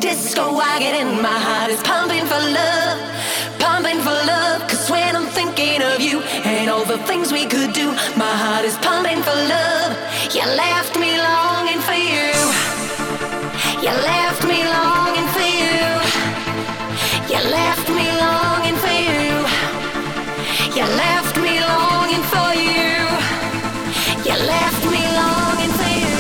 disco I get in, my heart is pumping for love, pumping for love. 'Cause when I'm thinking of you and all the things we could do, my heart is pumping for love. You left me longing for you. You left me longing for you. You left me longing for you. You left me longing for you. You left me longing for you.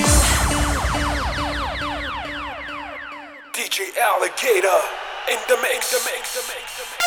DJ Alligator in the mix, the mix, the mix, the mix.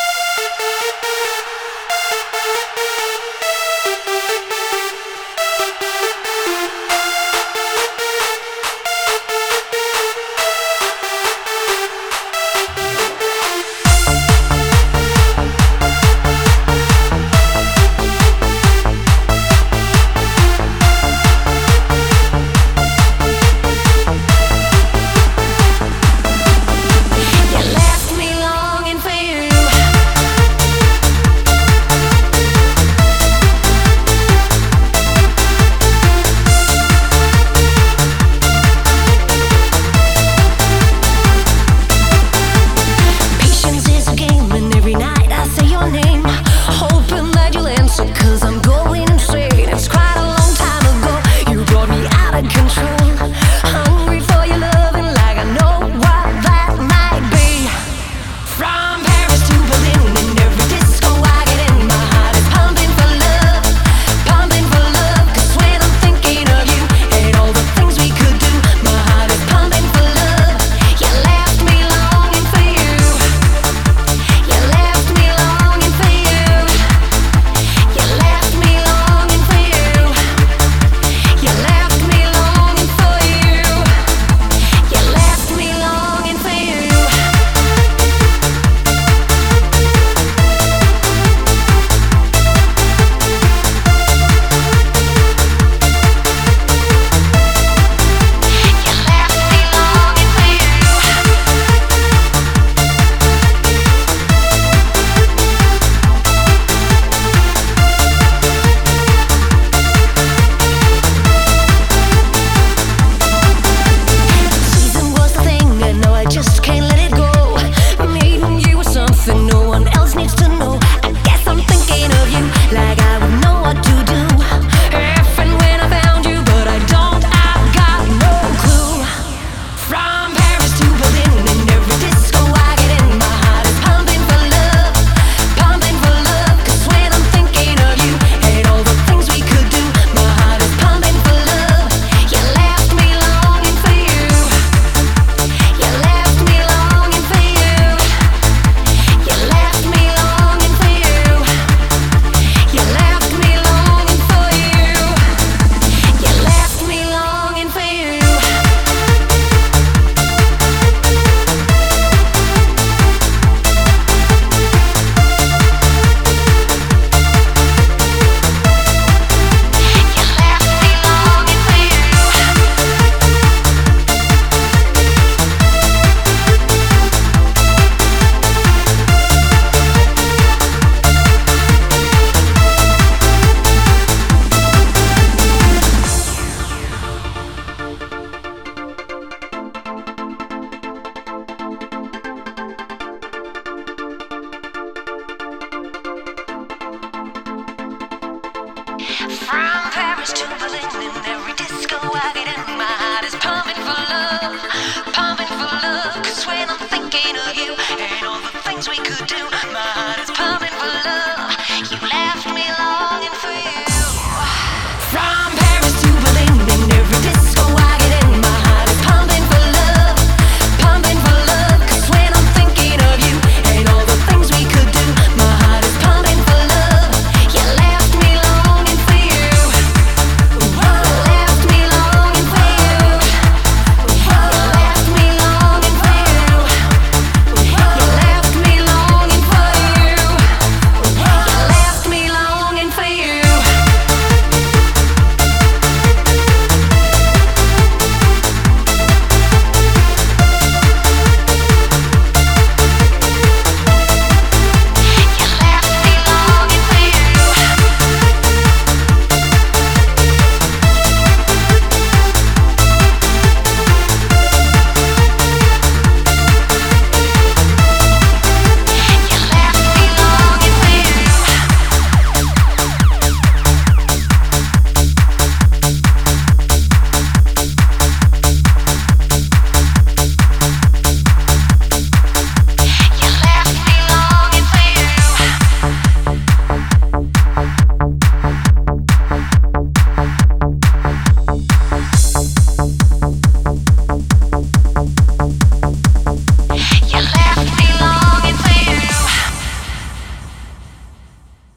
From Paris to Berlin, in every disco I get in, my heart is pumping for love, pumping for love. 'Cause when I'm thinking of you